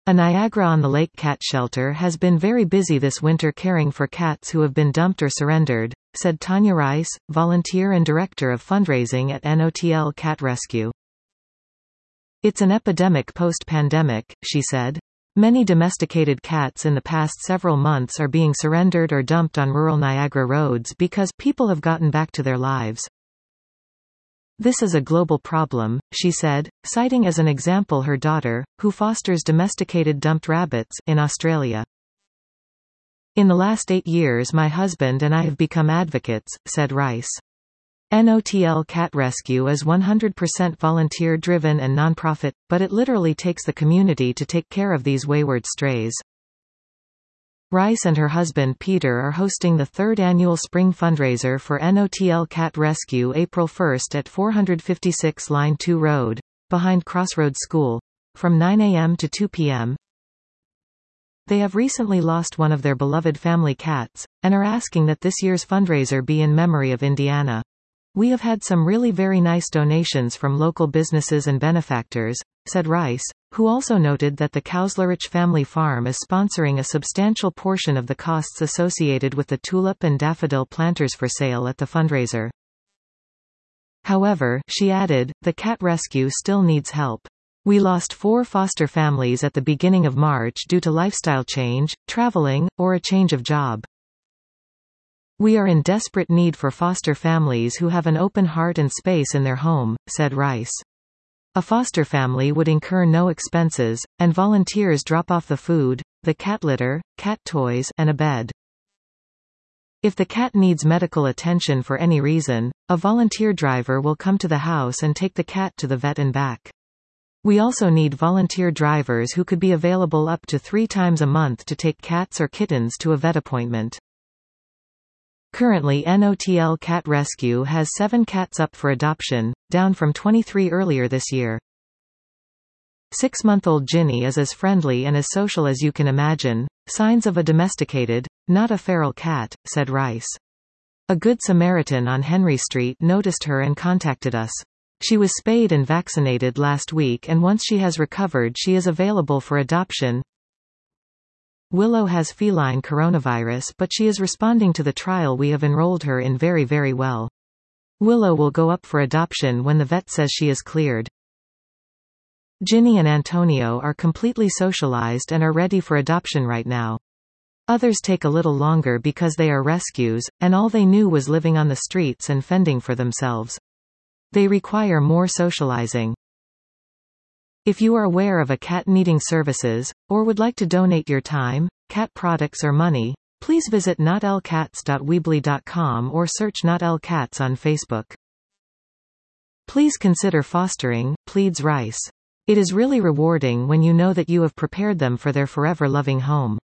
A Niagara-on-the-Lake cat shelter has been very busy this winter caring for cats who have been dumped or surrendered, said Tanya Rice, volunteer and director of fundraising at NOTL Cat Rescue. It's an epidemic post-pandemic, she said. Many domesticated cats in the past several months are being surrendered or dumped on rural Niagara roads because people have gotten back to their lives. This is a global problem, she said, citing as an example her daughter, who fosters domesticated dumped rabbits, in Australia. In the last 8 years my husband and I have become advocates, said Rice. NOTL Cat Rescue is 100% volunteer-driven and non-profit, but it literally takes the community to take care of these wayward strays. Rice and her husband Peter are hosting the 3rd annual spring fundraiser for NOTL Cat Rescue April 1 at 456 Line 2 Road, behind Crossroads School, from 9 a.m. to 2 p.m. They have recently lost one of their beloved family cats, and are asking that this year's fundraiser be in memory of Indiana. We have had some really very nice donations from local businesses and benefactors, said Rice, who also noted that the Kowslerich family farm is sponsoring a substantial portion of the costs associated with the tulip and daffodil planters for sale at the fundraiser. However, she added, the cat rescue still needs help. We lost 4 foster families at the beginning of March due to lifestyle change, traveling, or a change of job. We are in desperate need for foster families who have an open heart and space in their home, said Rice. A foster family would incur no expenses, and volunteers drop off the food, the cat litter, cat toys, and a bed. If the cat needs medical attention for any reason, a volunteer driver will come to the house and take the cat to the vet and back. We also need volunteer drivers who could be available up to 3 times a month to take cats or kittens to a vet appointment. Currently NOTL Cat Rescue has 7 cats up for adoption, down from 23 earlier this year. 6-month-old Ginny is as friendly and as social as you can imagine, signs of a domesticated, not a feral cat, said Rice. A Good Samaritan on Henry Street noticed her and contacted us. She was spayed and vaccinated last week, and once she has recovered she is available for adoption. Willow has feline coronavirus, but she is responding to the trial we have enrolled her in very, very well. Willow will go up for adoption when the vet says she is cleared. Ginny and Antonio are completely socialized and are ready for adoption right now. Others take a little longer because they are rescues, and all they knew was living on the streets and fending for themselves. They require more socializing. If you are aware of a cat needing services, or would like to donate your time, cat products or money, please visit notlcats.weebly.com or search notlcats on Facebook. Please consider fostering, pleads Rice. It is really rewarding when you know that you have prepared them for their forever loving home.